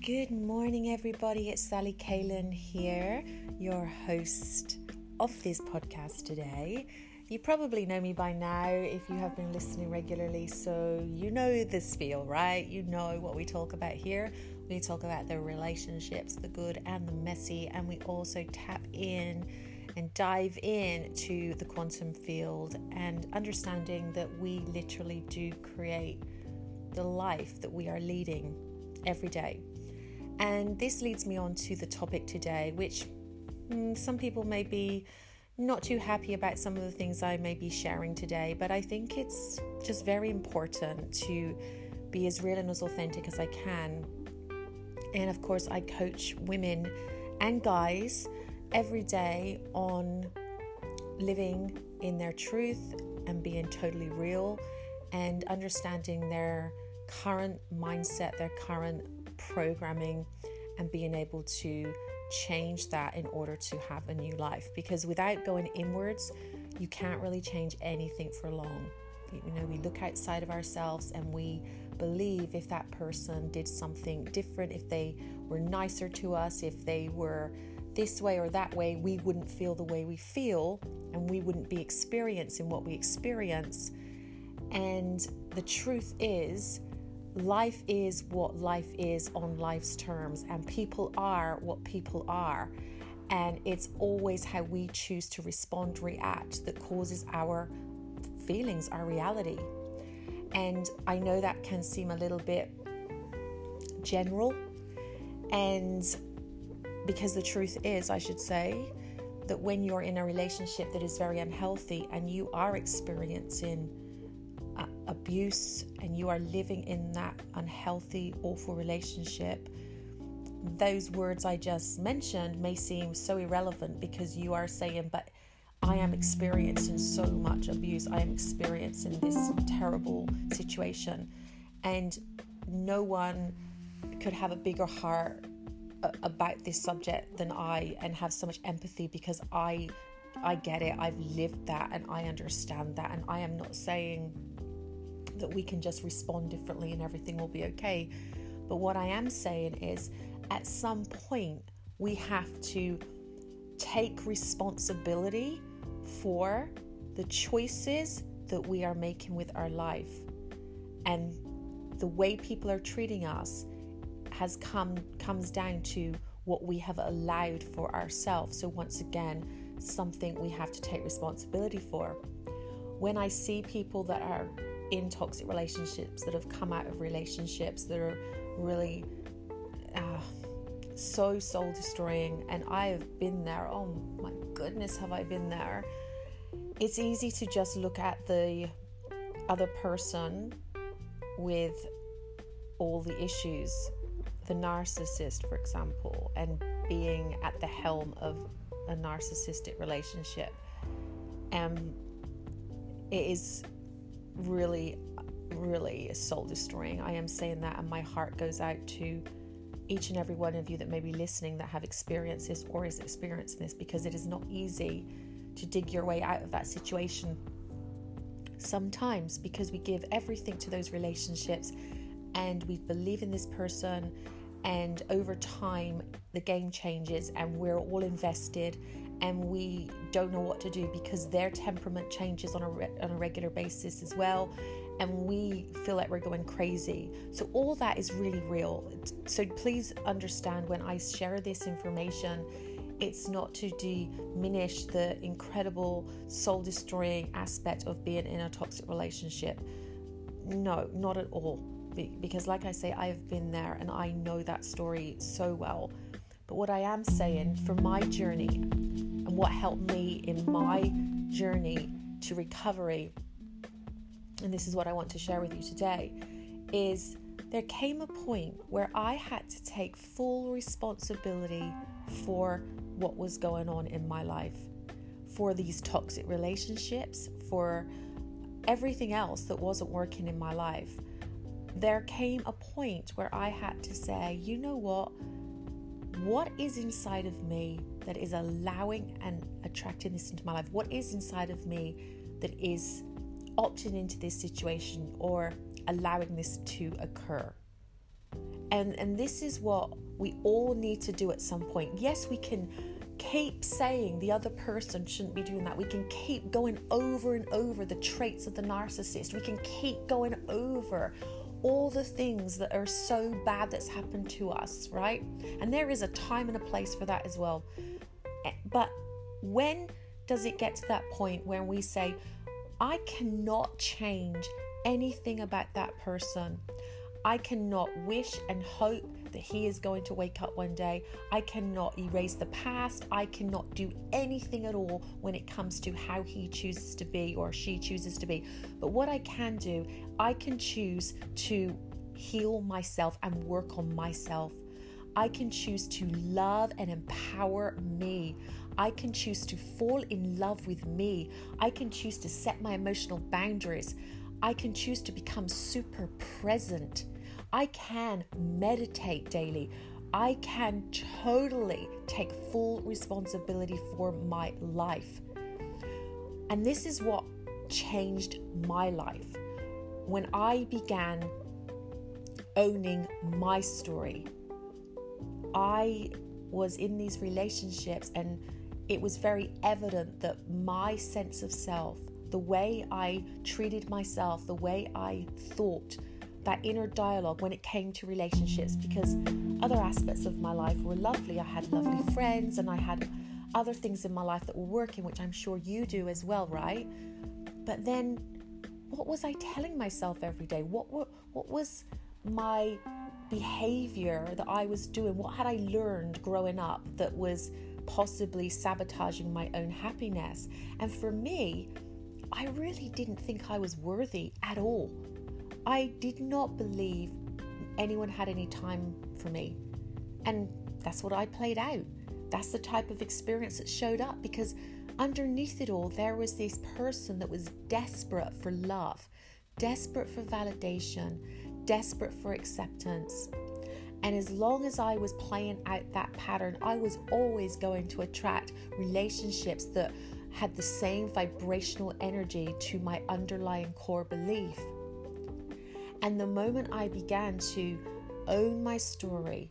Good morning, everybody. It's Sally Kalen here, your host of this podcast today. You probably know me by now if you have been listening regularly, so you know this feel, right? You know what we talk about here. We talk about the relationships, the good and the messy, and we also tap in and dive into the quantum field and understanding that we literally do create the life that we are leading every day. And this leads me on to the topic today, which some people may be not too happy about some of the things I may be sharing today, but I think it's just very important to be as real and as authentic as I can. And of course, I coach women and guys every day on living in their truth and being totally real and understanding their current mindset, their current programming, and being able to change that in order to have a new life. Because without going inwards, you can't really change anything for long. We look outside of ourselves and we believe if that person did something different, if they were nicer to us, if they were this way or that way, we wouldn't feel the way we feel and we wouldn't be experiencing what we experience. And the truth is, life is what life is on life's terms, and people are what people are, and it's always how we choose to respond, react, that causes our feelings, our reality. And I know that can seem a little bit general, and because the truth is, I should say, that when you're in a relationship that is very unhealthy and you are experiencing abuse and you are living in that unhealthy, awful relationship, those words I just mentioned may seem so irrelevant because you are saying, but I am experiencing so much abuse, I am experiencing this terrible situation, and no one could have a bigger heart about this subject than I, and have so much empathy because I get it, I've lived that and I understand that. And I am not saying that we can just respond differently and everything will be okay. But what I am saying is, at some point, we have to take responsibility for the choices that we are making with our life. And the way people are treating us comes down to what we have allowed for ourselves. So once again, something we have to take responsibility for. When I see people that are in toxic relationships, that have come out of relationships that are really so soul destroying, and I have been there, oh my goodness, have I been there. It's easy to just look at the other person with all the issues, the narcissist, for example, and being at the helm of a narcissistic relationship. It is really, really soul destroying. I am saying that, and my heart goes out to each and every one of you that may be listening that have experienced this or is experiencing this, because it is not easy to dig your way out of that situation sometimes, because we give everything to those relationships and we believe in this person, and over time the game changes and we're all invested and we don't know what to do because their temperament changes on a regular basis as well, and we feel like we're going crazy. So all that is really real. So please understand, when I share this information, it's not to diminish the incredible soul-destroying aspect of being in a toxic relationship. No, not at all. Because like I say, I have been there and I know that story so well. But what I am saying, for my journey and what helped me in my journey to recovery, and this is what I want to share with you today, is there came a point where I had to take full responsibility for what was going on in my life, for these toxic relationships, for everything else that wasn't working in my life. There came a point where I had to say, you know what is inside of me that is allowing and attracting this into my life? What is inside of me that is opting into this situation or allowing this to occur? And this is what we all need to do at some point. Yes, we can keep saying the other person shouldn't be doing that. We can keep going over and over the traits of the narcissist. We can keep going over all the things that are so bad that's happened to us, right? And there is a time and a place for that as well. But when does it get to that point where we say, I cannot change anything about that person? I cannot wish and hope that he is going to wake up one day. I cannot erase the past. I cannot do anything at all when it comes to how he chooses to be or she chooses to be. But what I can do, I can choose to heal myself and work on myself. I can choose to love and empower me. I can choose to fall in love with me. I can choose to set my emotional boundaries. I can choose to become super present. I can meditate daily. I can totally take full responsibility for my life. And this is what changed my life. When I began owning my story, I was in these relationships and it was very evident that my sense of self, the way I treated myself, the way I thought, that inner dialogue when it came to relationships, because other aspects of my life were lovely. I had lovely friends and I had other things in my life that were working, which I'm sure you do as well, right? But then what was I telling myself every day? What was my behavior that I was doing? What had I learned growing up that was possibly sabotaging my own happiness? And for me, I really didn't think I was worthy at all. I did not believe anyone had any time for me. And that's what I played out. That's the type of experience that showed up, because underneath it all, there was this person that was desperate for love, desperate for validation, desperate for acceptance. And as long as I was playing out that pattern, I was always going to attract relationships that had the same vibrational energy to my underlying core belief. And the moment I began to own my story,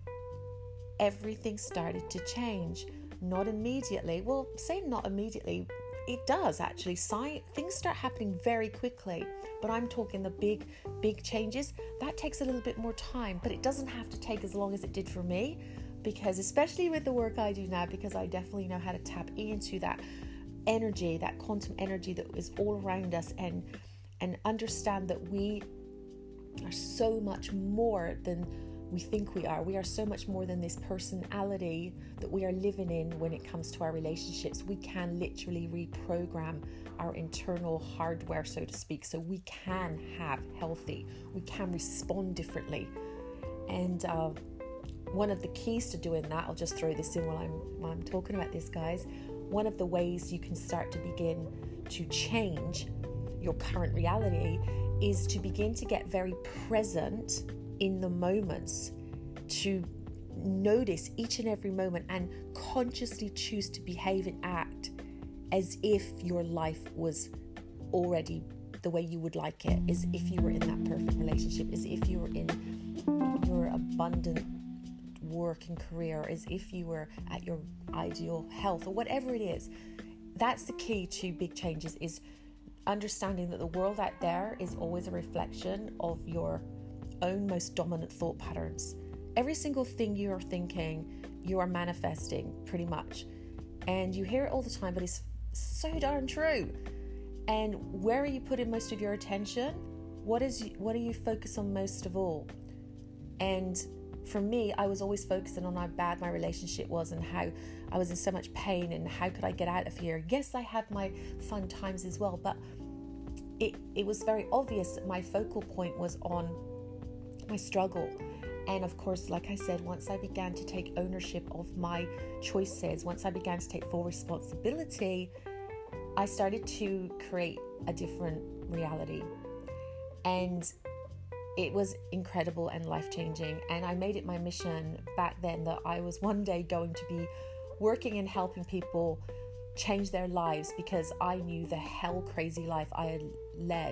everything started to change. Not immediately. Well, say not immediately, it does actually. Things start happening very quickly. But I'm talking the big changes. That takes a little bit more time, but it doesn't have to take as long as it did for me, because especially with the work I do now, because I definitely know how to tap into that energy, that quantum energy that is all around us, and understand that we are so much more than we think we are. We are so much more than this personality that we are living in when it comes to our relationships. We can literally reprogram our internal hardware, so to speak, so we can have healthy, we can respond differently. And one of the keys to doing that, I'll just throw this in while I'm talking about this, guys. One of the ways you can start to begin to change your current reality is to begin to get very present in the moments, to notice each and every moment and consciously choose to behave and act as if your life was already the way you would like it, as if you were in that perfect relationship, as if you were in your abundant work and career, as if you were at your ideal health, or whatever it is. That's the key to big changes, is understanding that the world out there is always a reflection of your own most dominant thought patterns. Every single thing you are thinking, you are manifesting, pretty much. And you hear it all the time, but it's so darn true. And where are you putting most of your attention? What do you focus on most of all? And for me, I was always focusing on how bad my relationship was and how I was in so much pain and how could I get out of here. Yes, I had my fun times as well, but it was very obvious that my focal point was on my struggle. And of course, like I said, once I began to take ownership of my choices, once I began to take full responsibility, I started to create a different reality. And it was incredible and life-changing. And I made it my mission back then that I was one day going to be working and helping people change their lives, because I knew the hell crazy life I had led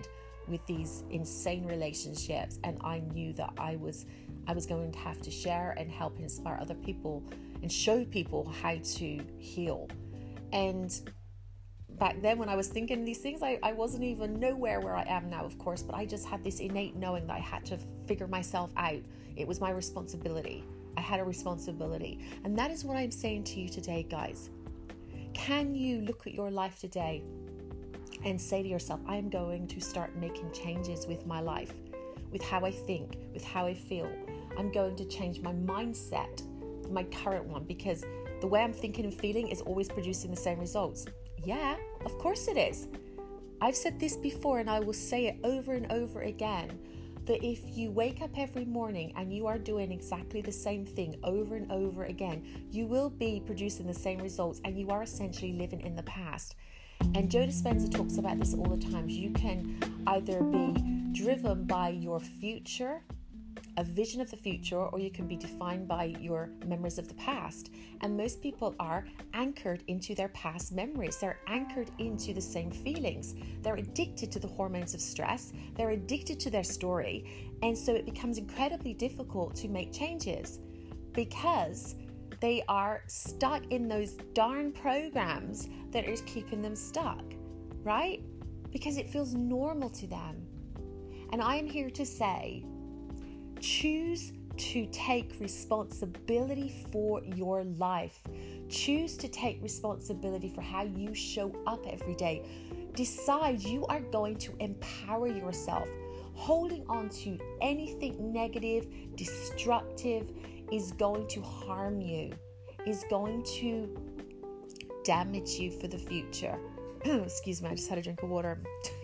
with these insane relationships, and I knew that I was going to have to share and help inspire other people and show people how to heal. And back then, when I was thinking these things, I wasn't even nowhere where I am now, of course, but I just had this innate knowing that I had to figure myself out. It was my responsibility. I had a responsibility. And that is what I'm saying to you today, guys. Can you look at your life today and say to yourself, I am going to start making changes with my life, with how I think, with how I feel. I'm going to change my mindset, my current one, because the way I'm thinking and feeling is always producing the same results. Yeah, of course it is. I've said this before, and I will say it over and over again, that if you wake up every morning and you are doing exactly the same thing over and over again, you will be producing the same results, and you are essentially living in the past. And Joe Dispenza talks about this all the time. You can either be driven by your future, a vision of the future, or you can be defined by your memories of the past. And most people are anchored into their past memories. They're anchored into the same feelings. They're addicted to the hormones of stress. They're addicted to their story. And so it becomes incredibly difficult to make changes because they are stuck in those darn programs that are keeping them stuck, right? Because it feels normal to them. And I am here to say, choose to take responsibility for your life. Choose to take responsibility for how you show up every day. Decide you are going to empower yourself. Holding on to anything negative, destructive is going to harm you, is going to damage you for the future. Excuse me, I just had a drink of water.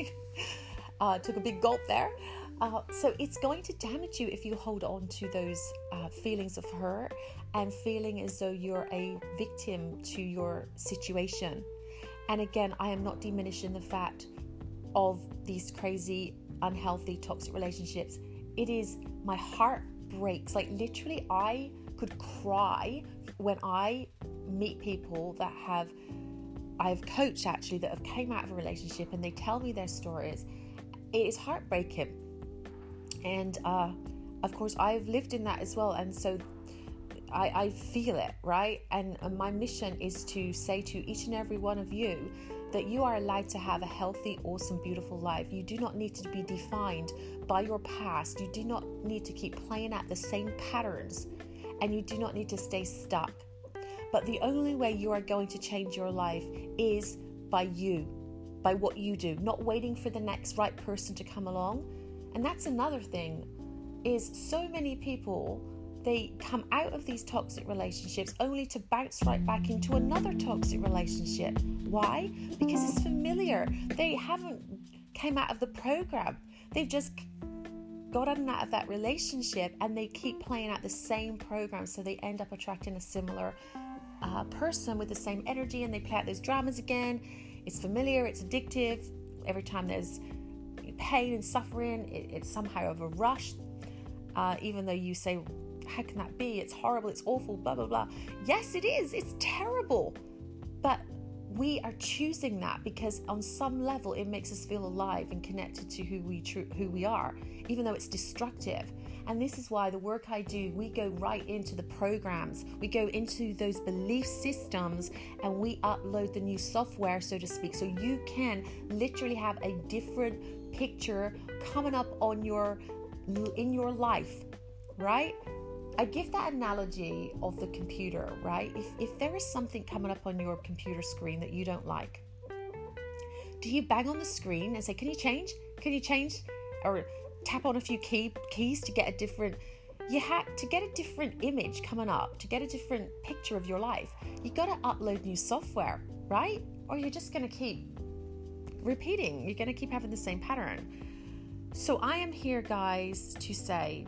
Took a big gulp there. So it's going to damage you if you hold on to those feelings of hurt and feeling as though you're a victim to your situation. And again, I am not diminishing the fact of these crazy, unhealthy, toxic relationships. It is, my heart breaks. Like literally, I could cry when I meet people that I've coached actually, that have came out of a relationship and they tell me their stories. It is heartbreaking. And of course, I've lived in that as well. And so I feel it, right? And my mission is to say to each and every one of you that you are allowed to have a healthy, awesome, beautiful life. You do not need to be defined by your past. You do not need to keep playing out the same patterns. And you do not need to stay stuck. But the only way you are going to change your life is by you, by what you do, not waiting for the next right person to come along. And that's another thing, is so many people, they come out of these toxic relationships only to bounce right back into another toxic relationship. Why? Because it's familiar. They haven't came out of the program. They've just gotten out of that relationship and they keep playing out the same program. So they end up attracting a similar person with the same energy, and they play out those dramas again. It's familiar, it's addictive. Every time there's pain and suffering, it's somehow of a rush, even though you say, how can that be? It's horrible, it's awful, blah blah blah. Yes, it is, it's terrible, but we are choosing that because on some level it makes us feel alive and connected to who we are, even though it's destructive. And this is why the work I do, we go right into the programs, we go into those belief systems, and we upload the new software, so to speak, so you can literally have a different picture coming up in your life, right? I give that analogy of the computer, right? If there is something coming up on your computer screen that you don't like, do you bang on the screen and say, can you change? Or tap on a few keys to get a different, to get a different image coming up, to get a different picture of your life, you got to upload new software, right? Or you're just going to keep repeating. You're going to keep having the same pattern. So I am here, guys, to say,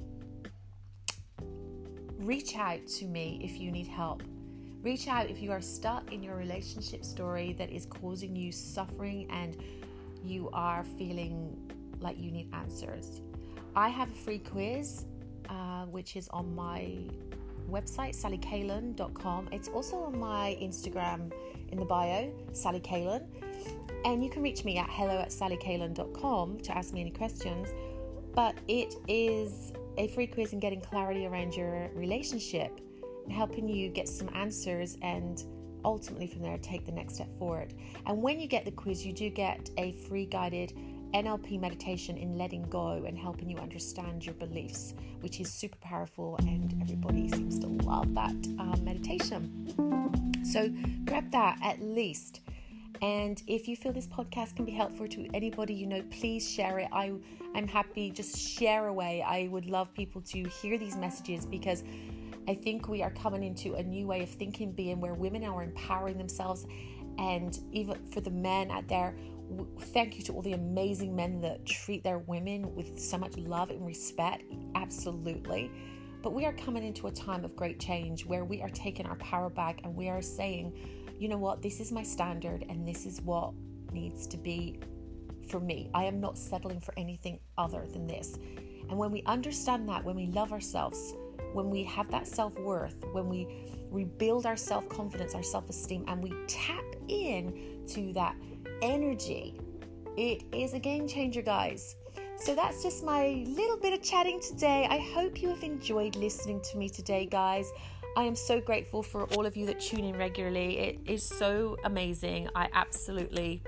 reach out to me if you need help. Reach out if you are stuck in your relationship story that is causing you suffering and you are feeling like you need answers. I have a free quiz, which is on my website, sallycalen.com. It's also on my Instagram. in the bio, Sally Kalen. And you can reach me at hello@sallyKalen.com to ask me any questions. But it is a free quiz in getting clarity around your relationship and helping you get some answers and ultimately from there take the next step forward. And when you get the quiz, you do get a free guided NLP meditation in letting go and helping you understand your beliefs, which is super powerful, and everybody seems to love that meditation. So grab that at least. And if you feel this podcast can be helpful to anybody you know, please share it. I'm happy, just share away. I would love people to hear these messages, because I think we are coming into a new way of thinking, being where women are empowering themselves. And even for the men out there, thank you to all the amazing men that treat their women with so much love and respect. Absolutely. But we are coming into a time of great change where we are taking our power back, and we are saying, you know what, this is my standard and this is what needs to be for me. I am not settling for anything other than this. And when we understand that, when we love ourselves, when we have that self-worth, when we rebuild our self-confidence, our self-esteem, and we tap in to that energy, it is a game changer, guys. So that's just my little bit of chatting today. I hope you have enjoyed listening to me today, guys. I am so grateful for all of you that tune in regularly. It is so amazing. I absolutely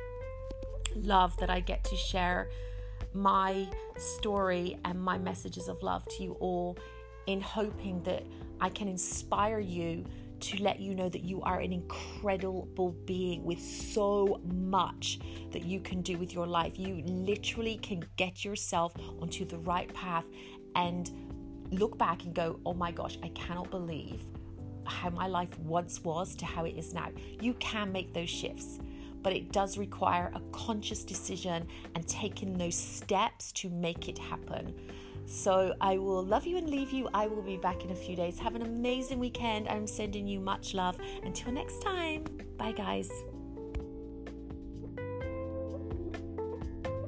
love that I get to share my story and my messages of love to you all, in hoping that I can inspire you to let you know that you are an incredible being with so much that you can do with your life. You literally can get yourself onto the right path and look back and go, oh my gosh, I cannot believe how my life once was to how it is now. You can make those shifts, but it does require a conscious decision and taking those steps to make it happen. So I will love you and leave you. I will be back in a few days. Have an amazing weekend. I'm sending you much love. Until next time. Bye, guys.